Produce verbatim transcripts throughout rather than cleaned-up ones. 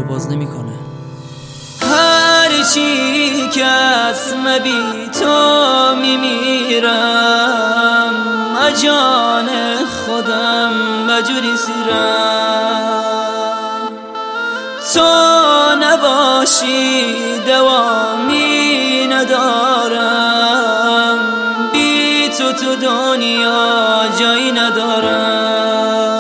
باز نمیکنه. هر چی که اسم بی تو میمیرم، جان خودم بجوری سیرم. تو نباشی دوامی ندارم، بی تو تو دنیا جایی ندارم.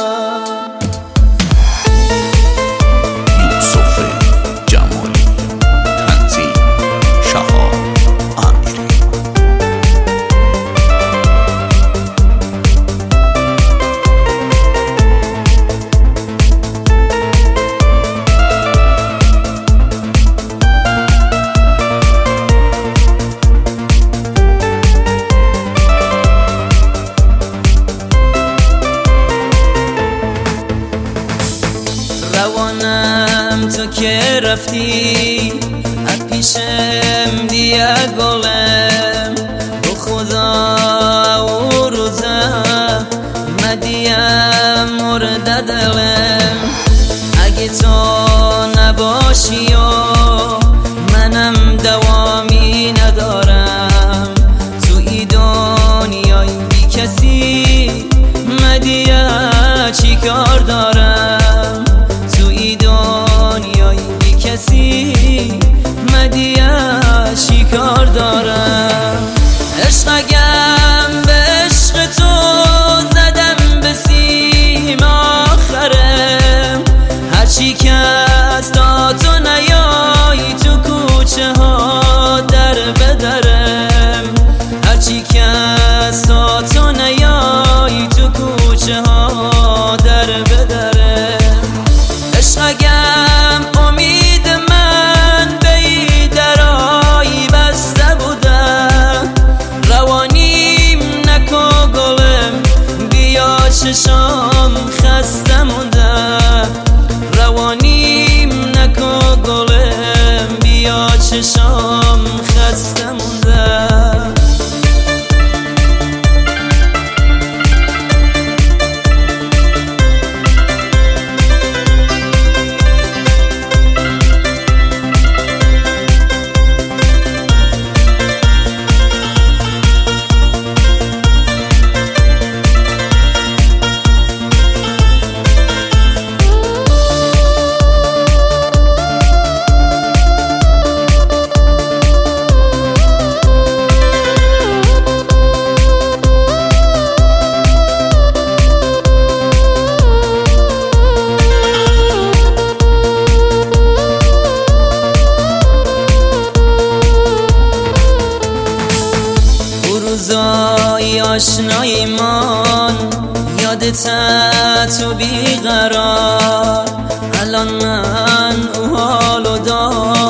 روانم تو که رفتی از پیشم دیگه گلم، به خدا او روزه مدیم مرده دلم. اگه تو نباشی و منم دوامی ندارم، تو ای دنیای بی کسی مدیه چی کار دارم؟ کسی مدیه چی کار دارم؟ عشقم به عشق تو زدم به سیم آخرم، هرچی که از تا تو نیایی تو کوچه ها در بدرم، هرچی که از تا تو نیایی تو کوچه ها در بدرم. عشقم امید من به درایی بسته بوده، روانیم نکو گلم بیا چشام خسته مونده، روانیم نکو گلم بیا چشام خسته مونده. روزای آشناییمان یادت تو بیقرار، الان من او حالو دارم.